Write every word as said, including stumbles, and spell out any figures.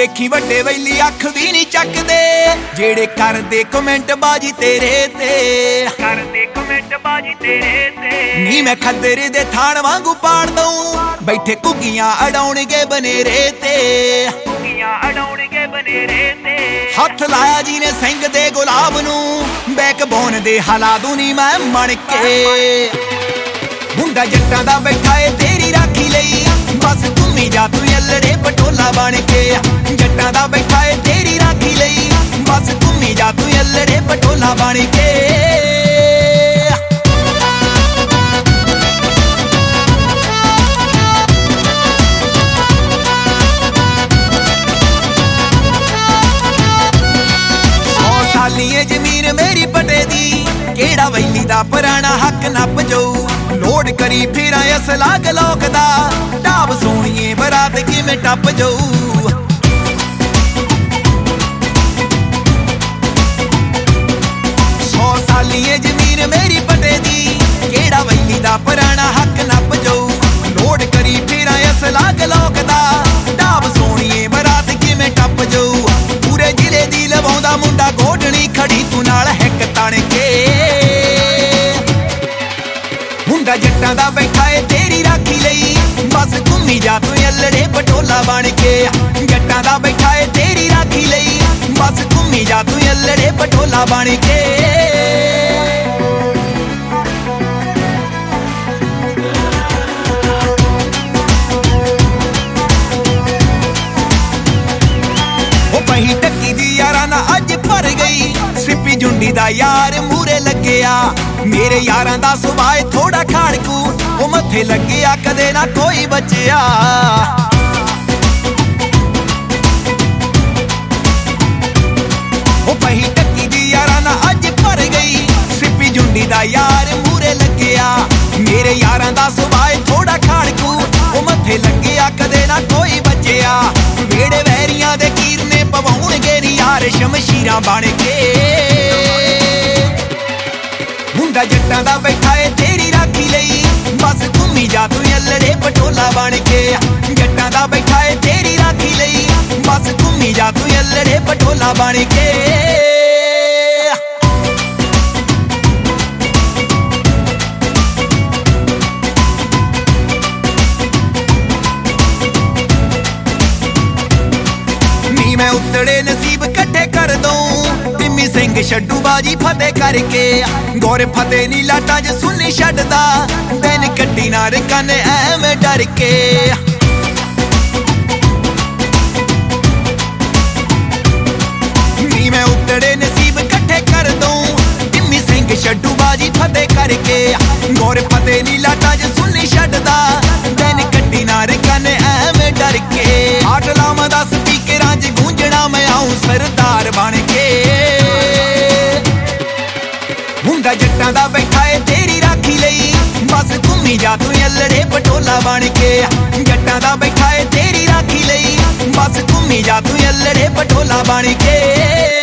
देखी वड्डे वैली अख भी नहीं चकदे जेड़े करदे कमेंट बाजी तेरे ते करदे कमेंट बाजी तेरे ते नी मैं खदरे दे थान वांगू पाड़ दूं बैठे घुग्गियां अड़ाउणगे बनेरे ते घुग्गियां अड़ाउणगे बनेरे ते हथ लाया जी ने सिंह दे गुलाब नूं बैकबोन दे हला दूं नी मैं मण के मुंडा जट्टां दा बैठा ए तेरी राखी लई बस घूमी जा तू अल्लड़े पटोला बन के जट्टां दा बैठा ए तेरी राखी लई बस घूमी जा तू अल्लड़े पटोला बन के सौ सालिए जमीन मेरी पटे दी केड़ा वैली दा पुराना हक नप जाऊ लोड करी फिर असला गलोक दा ढाब सोनिए बरात किवें टप जाऊ सौ सालिए जमीन मेरी पटे दी केड़ा वैली दा पुराना हक नप जाऊ लोड करी फिर असला गलोक दा ढाब सोनिए बरात किवें टप जाऊ पूरे जिले दी लवाउंदा मुंडा गोडणी खड़ी तू नाल हिक तण के मुंडा जट्टां दा बैठा ए तेरी राखी लई बस घूमी जा तू अल्लड़े पटोला बन के जट्टां दा बैठा ए तेरी राखी लई बस घूमी जा तू अल्लड़े पटोला बन के पही टक्की दी यारां ना अज भर गई सिप्पी जुंडी दा यार मूरे लग्गिया मेरे यारां दा सुभाए थोड़ा खाड़कू ओ मथे लग्गिया कदे ना कोई बचिया ओ पही टक्की दी यारां ना अज भर गई सिप्पी जुंडी दा यार मूरे लग्गिया मेरे यारां दा सुभाए थोड़ा खाड़कू ओ मथे लग्गिया कदे ना कोई बचिया वेड़े वैरियां दे कीरने पवाउणगे नी यार शमशीरां बन के मुंडा जट्टां दा बैठा ए तेरी राखी लई बस घूमी जा तू अल्लड़े पटोला बन के जट्टां दा बैठा ए तेरी राखी लई बस घूमी जा तू अल्लड़े पटोला बन के मैं उतड़े नसीब कट्ठे कर दूं टिम्मी सिंह छड्डू बाजी फतेह करके गौर फतेह नी लाटा च सुनी छड्डदा दिन कट्टी ना रकन ऐवें डर के नी मैं उतड़े नसीब कट्ठे कर दूं टिम्मी सिंह छड्डू बाजी फतेह करके गौर फतेह नी लाटा च सुनी छड्डदा दिन कट्टी ना रकन ऐवें डर के आठ लावां दा स्पीकरां च गूंजना मैं आऊं सरदार बन के मुंडा जट्टां दा बैठा ए तेरी राखी लई बस घूमी जा तू अल्लड़े पटोला बन के जट्टां दा बैठा ए तेरी राखी लई बस घूमी जा तू अल्लड़े पटोला बन के